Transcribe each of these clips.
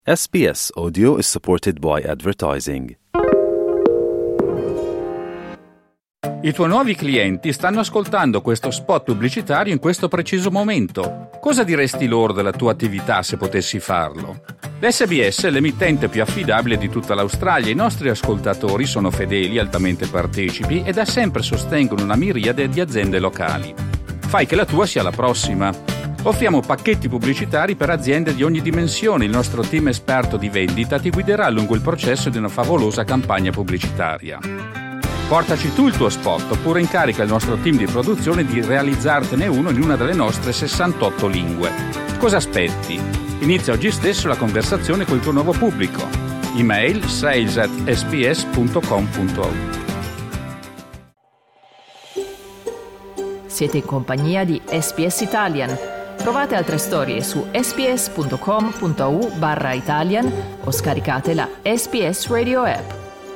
SBS Audio is supported by advertising. I tuoi nuovi clienti stanno ascoltando questo spot pubblicitario in questo preciso momento. Cosa diresti loro della tua attività se potessi farlo? L'SBS è l'emittente più affidabile di tutta l'Australia. I nostri ascoltatori sono fedeli, altamente partecipi e da sempre sostengono una miriade di aziende locali. Fai che la tua sia la prossima. Offriamo pacchetti pubblicitari per aziende di ogni dimensione. Il nostro team esperto di vendita ti guiderà lungo il processo di una favolosa campagna pubblicitaria. Portaci tu il tuo spot oppure incarica il nostro team di produzione di realizzartene uno in una delle nostre 68 lingue. Cosa aspetti? Inizia oggi stesso la conversazione con il tuo nuovo pubblico. Email sales@sbs.com.au. Siete in compagnia di SBS Italian. Trovate altre storie su sbs.com.au/Italian o scaricate la SBS Radio app.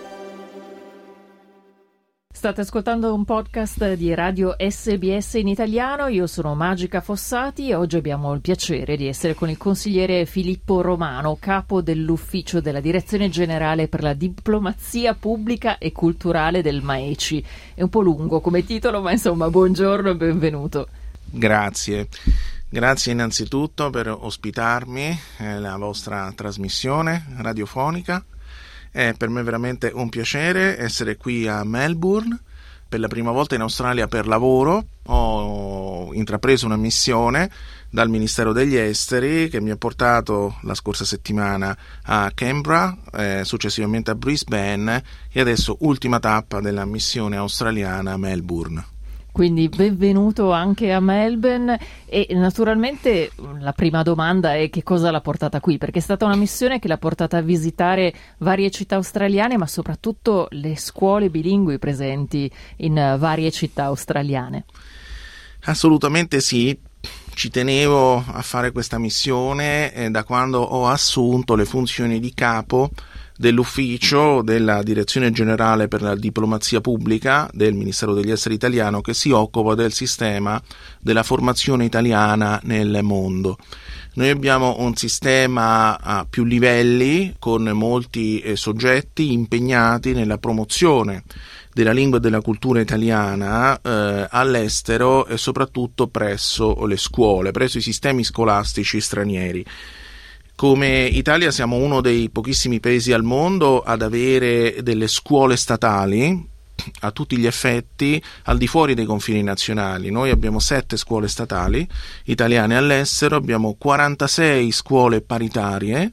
State ascoltando un podcast di radio SBS in italiano. Io sono Magica Fossati e oggi abbiamo il piacere di essere con il consigliere Filippo Romano, capo dell'ufficio della Direzione Generale per la Diplomazia Pubblica e Culturale del MAECI. È un po' lungo come titolo, ma insomma, buongiorno e benvenuto. Grazie innanzitutto per ospitarmi nella vostra trasmissione radiofonica. È per me veramente un piacere essere qui a Melbourne per la prima volta in Australia per lavoro. Ho intrapreso una missione dal Ministero degli Esteri che mi ha portato la scorsa settimana a Canberra, successivamente a Brisbane e adesso ultima tappa della missione australiana a Melbourne. Quindi benvenuto anche a Melbourne e naturalmente la prima domanda è che cosa l'ha portata qui, perché è stata una missione che l'ha portata a visitare varie città australiane ma soprattutto le scuole bilingui presenti in varie città australiane. Assolutamente sì, ci tenevo a fare questa missione da quando ho assunto le funzioni di capo dell'ufficio della Direzione Generale per la Diplomazia Pubblica del Ministero degli Esteri italiano che si occupa del sistema della formazione italiana nel mondo. Noi abbiamo un sistema a più livelli con molti soggetti impegnati nella promozione della lingua e della cultura italiana all'estero e soprattutto presso le scuole, presso i sistemi scolastici stranieri. Come Italia siamo uno dei pochissimi paesi al mondo ad avere delle scuole statali a tutti gli effetti al di fuori dei confini nazionali. Noi abbiamo 7 scuole statali italiane all'estero, abbiamo 46 scuole paritarie,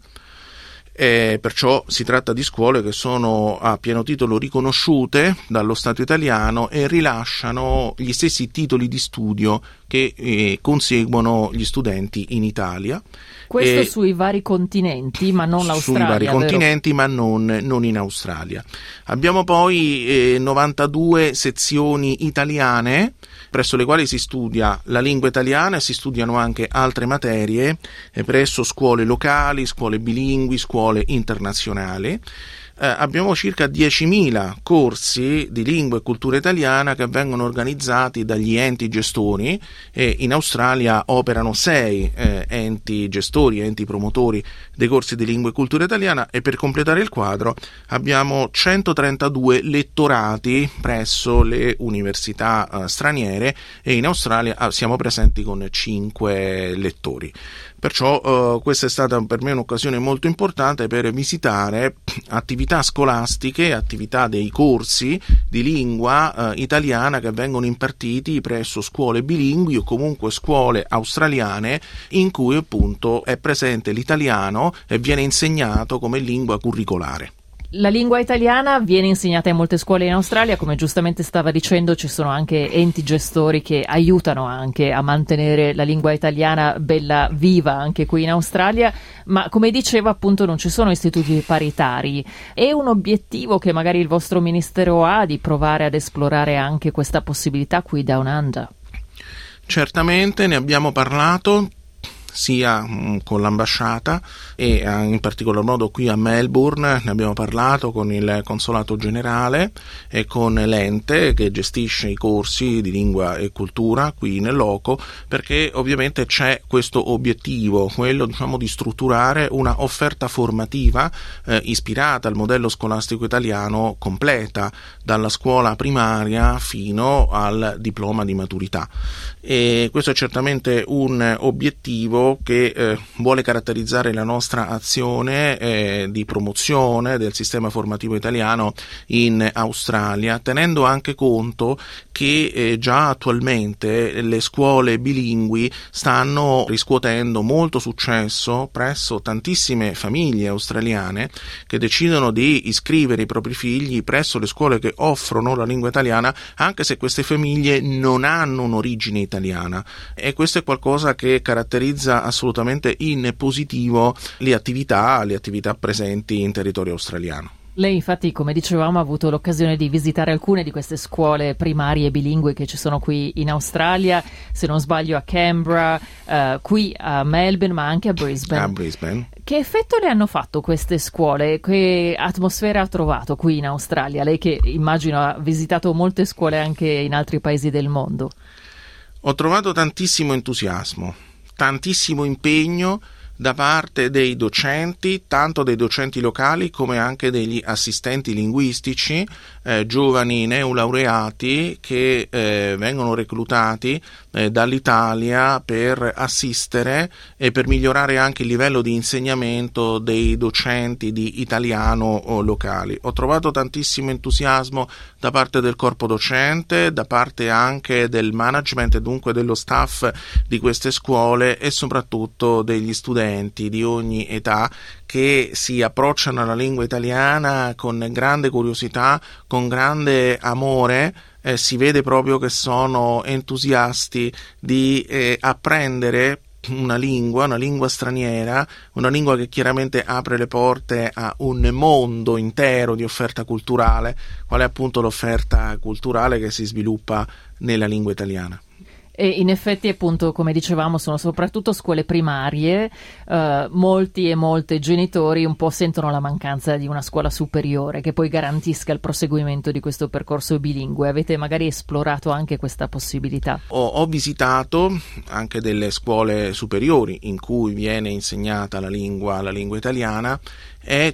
perciò si tratta di scuole che sono a pieno titolo riconosciute dallo Stato italiano e rilasciano gli stessi titoli di studio che conseguono gli studenti in Italia. Questo sui vari continenti, ma non l'Australia. Sui vari continenti, ma non in Australia. Abbiamo poi 92 sezioni italiane, presso le quali si studia la lingua italiana e si studiano anche altre materie presso scuole locali, scuole bilingui, scuole internazionali. Abbiamo circa 10.000 corsi di lingua e cultura italiana che vengono organizzati dagli enti gestori e in Australia operano 6 enti gestori, enti promotori dei corsi di lingua e cultura italiana e per completare il quadro abbiamo 132 lettorati presso le università straniere e in Australia siamo presenti con 5 lettori. Perciò questa è stata per me un'occasione molto importante per visitare attività scolastiche, attività dei corsi di lingua italiana che vengono impartiti presso scuole bilingui o comunque scuole australiane in cui appunto è presente l'italiano e viene insegnato come lingua curricolare. La lingua italiana viene insegnata in molte scuole in Australia, come giustamente stava dicendo ci sono anche enti gestori che aiutano anche a mantenere la lingua italiana bella viva anche qui in Australia, ma come diceva appunto non ci sono istituti paritari. È un obiettivo che magari il vostro ministero ha di provare ad esplorare anche questa possibilità qui Down Under? Certamente ne abbiamo parlato. sia con l'ambasciata e in particolar modo qui a Melbourne ne abbiamo parlato con il consolato generale e con l'ente che gestisce i corsi di lingua e cultura qui nel loco, perché ovviamente c'è questo obiettivo, quello di strutturare una offerta formativa ispirata al modello scolastico italiano completa, dalla scuola primaria fino al diploma di maturità. E questo è certamente un obiettivo che vuole caratterizzare la nostra azione di promozione del sistema formativo italiano in Australia, tenendo anche conto che già attualmente le scuole bilingui stanno riscuotendo molto successo presso tantissime famiglie australiane che decidono di iscrivere i propri figli presso le scuole che offrono la lingua italiana, anche se queste famiglie non hanno un'origine italiana, e questo è qualcosa che caratterizza assolutamente in positivo le attività presenti in territorio australiano. Lei infatti, come dicevamo, ha avuto l'occasione di visitare alcune di queste scuole primarie bilingue che ci sono qui in Australia, se non sbaglio a Canberra, qui a Melbourne, ma anche a Brisbane. Che effetto le hanno fatto queste scuole? Che atmosfera ha trovato qui in Australia? Lei che immagino ha visitato molte scuole anche in altri paesi del mondo. Ho trovato tantissimo entusiasmo, tantissimo impegno da parte dei docenti, tanto dei docenti locali come anche degli assistenti linguistici, giovani neolaureati che vengono reclutati dall'Italia per assistere e per migliorare anche il livello di insegnamento dei docenti di italiano locali. Ho trovato tantissimo entusiasmo da parte del corpo docente, da parte anche del management e dunque dello staff di queste scuole e soprattutto degli studenti di ogni età che si approcciano alla lingua italiana con grande curiosità, con grande amore. Si vede proprio che sono entusiasti di apprendere una lingua straniera, una lingua che chiaramente apre le porte a un mondo intero di offerta culturale, qual è appunto l'offerta culturale che si sviluppa nella lingua italiana. E in effetti, appunto, come dicevamo, sono soprattutto scuole primarie. Molti e molte genitori un po' sentono la mancanza di una scuola superiore che poi garantisca il proseguimento di questo percorso bilingue. Avete magari esplorato anche questa possibilità? Ho visitato anche delle scuole superiori in cui viene insegnata la lingua italiana. È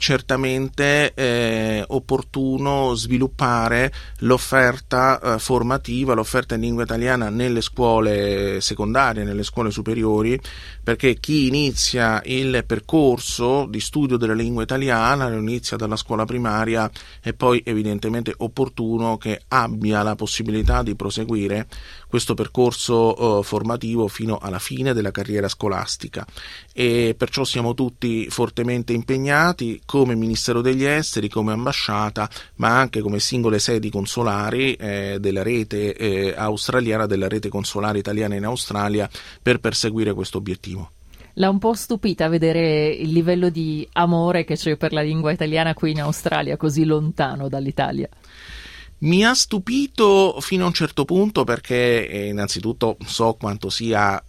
certamente opportuno sviluppare l'offerta formativa, l'offerta in lingua italiana nelle scuole secondarie, nelle scuole superiori, perché chi inizia il percorso di studio della lingua italiana lo inizia dalla scuola primaria, e poi evidentemente opportuno che abbia la possibilità di proseguire questo percorso formativo fino alla fine della carriera scolastica, e perciò siamo tutti fortemente impegnati come Ministero degli Esteri, come ambasciata, ma anche come singole sedi consolari della rete australiana, della rete consolare italiana in Australia, per perseguire questo obiettivo. L'ha un po' stupita vedere il livello di amore che c'è per la lingua italiana qui in Australia, così lontano dall'Italia? Mi ha stupito fino a un certo punto, perché innanzitutto so quanto sia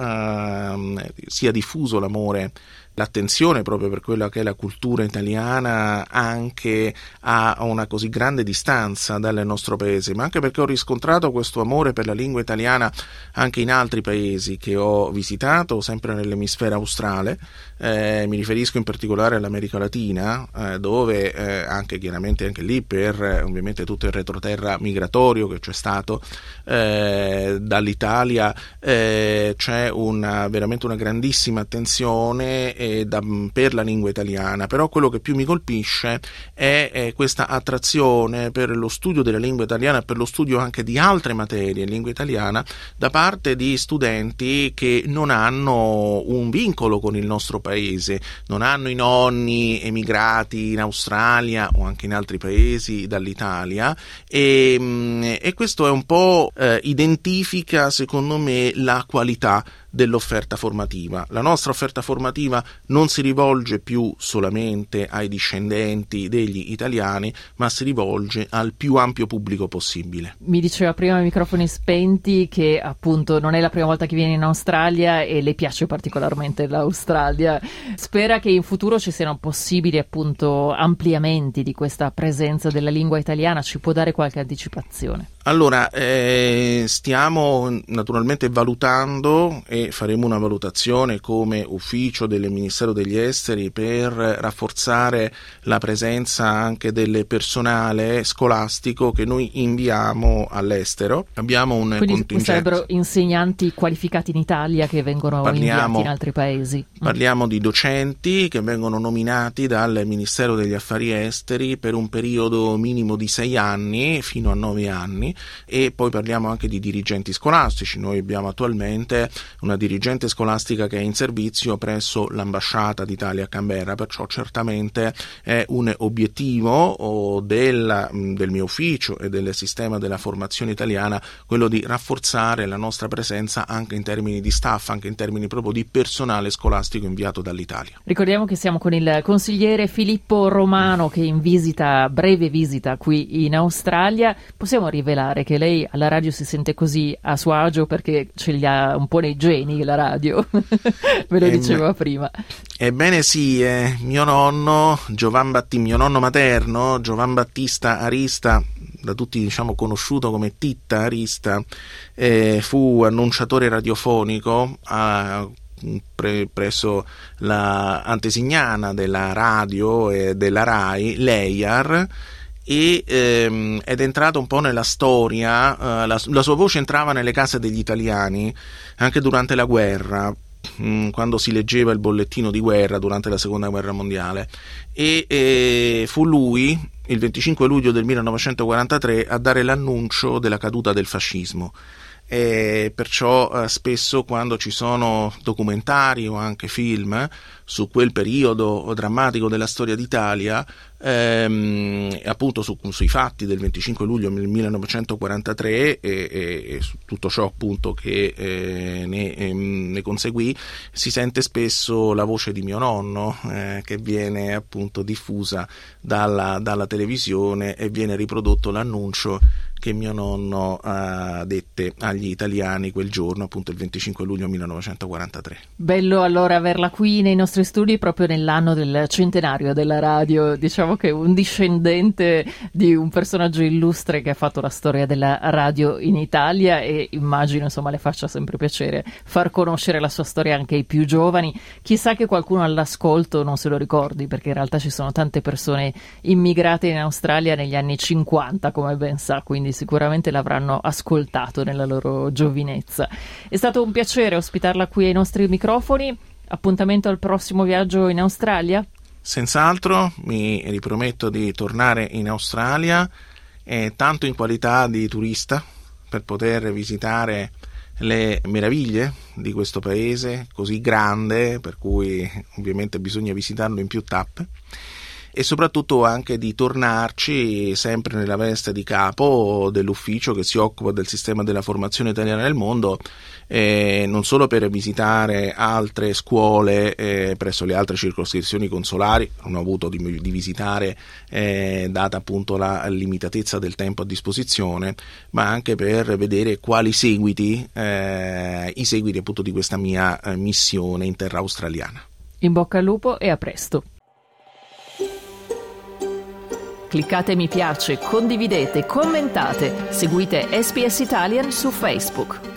diffuso l'amore, l'attenzione proprio per quella che è la cultura italiana anche a una così grande distanza dal nostro paese, ma anche perché ho riscontrato questo amore per la lingua italiana anche in altri paesi che ho visitato, sempre nell'emisfero australe. Mi riferisco in particolare all'America Latina, dove anche chiaramente anche lì per ovviamente tutto il retroterra migratorio che c'è stato dall'Italia, c'è veramente una grandissima attenzione per la lingua italiana. Però quello che più mi colpisce è questa attrazione per lo studio della lingua italiana, per lo studio anche di altre materie in lingua italiana da parte di studenti che non hanno un vincolo con il nostro paese, non hanno i nonni emigrati in Australia o anche in altri paesi dall'Italia, e questo è un po' identifica secondo me la qualità dell'offerta formativa. La nostra offerta formativa non si rivolge più solamente ai discendenti degli italiani, ma si rivolge al più ampio pubblico possibile. Mi diceva prima ai microfoni spenti che appunto non è la prima volta che viene in Australia e le piace particolarmente l'Australia. Spera che in futuro ci siano possibili appunto ampliamenti di questa presenza della lingua italiana. Ci può dare qualche anticipazione? Allora, stiamo naturalmente valutando e faremo una valutazione come ufficio del Ministero degli Esteri per rafforzare la presenza anche del personale scolastico che noi inviamo all'estero. Abbiamo un contingente. Sarebbero insegnanti qualificati in Italia che vengono inviati in altri paesi. Parliamo di docenti che vengono nominati dal Ministero degli Affari Esteri per un periodo minimo di 6 anni fino a 9 anni. E poi parliamo anche di dirigenti scolastici. Noi abbiamo attualmente una dirigente scolastica che è in servizio presso l'ambasciata d'Italia a Canberra, perciò certamente è un obiettivo del mio ufficio e del sistema della formazione italiana quello di rafforzare la nostra presenza anche in termini di staff, anche in termini proprio di personale scolastico inviato dall'Italia. Ricordiamo che siamo con il consigliere Filippo Romano che in breve visita qui in Australia. Possiamo rivelare che lei alla radio si sente così a suo agio perché ce li ha un po' nei geni la radio, ve lo diceva prima. Ebbene sì, mio nonno materno, Giovan Battista Arista, da tutti conosciuto come Titta Arista, fu annunciatore radiofonico presso la antesignana della radio e della RAI, l'EIAR, ed è entrato un po' nella storia. La sua voce entrava nelle case degli italiani anche durante la guerra, quando si leggeva il bollettino di guerra durante la seconda guerra mondiale, e fu lui il 25 luglio del 1943 a dare l'annuncio della caduta del fascismo. E perciò spesso quando ci sono documentari o anche film su quel periodo drammatico della storia d'Italia, appunto sui fatti del 25 luglio 1943 e su tutto ciò appunto che ne conseguì, si sente spesso la voce di mio nonno che viene appunto diffusa dalla televisione e viene riprodotto l'annuncio che mio nonno dette agli italiani quel giorno, appunto il 25 luglio 1943. Bello allora averla qui nei nostri studi proprio nell'anno del centenario della radio. Diciamo che un discendente di un personaggio illustre che ha fatto la storia della radio in Italia, e immagino le faccia sempre piacere far conoscere la sua storia anche ai più giovani. Chissà che qualcuno all'ascolto non se lo ricordi, perché in realtà ci sono tante persone immigrate in Australia negli anni 50, come ben sa, quindi sicuramente l'avranno ascoltato nella loro giovinezza. È stato un piacere ospitarla qui ai nostri microfoni. Appuntamento al prossimo viaggio in Australia? Senz'altro, mi riprometto di tornare in Australia, tanto in qualità di turista, per poter visitare le meraviglie di questo paese così grande, per cui ovviamente bisogna visitarlo in più tappe, e soprattutto anche di tornarci sempre nella veste di capo dell'ufficio che si occupa del sistema della formazione italiana nel mondo, non solo per visitare altre scuole presso le altre circoscrizioni consolari, non ho avuto di visitare data appunto la limitatezza del tempo a disposizione, ma anche per vedere quali i seguiti appunto di questa mia missione in terra australiana. In bocca al lupo e a presto. Cliccate mi piace, condividete, commentate, seguite SBS Italian su Facebook.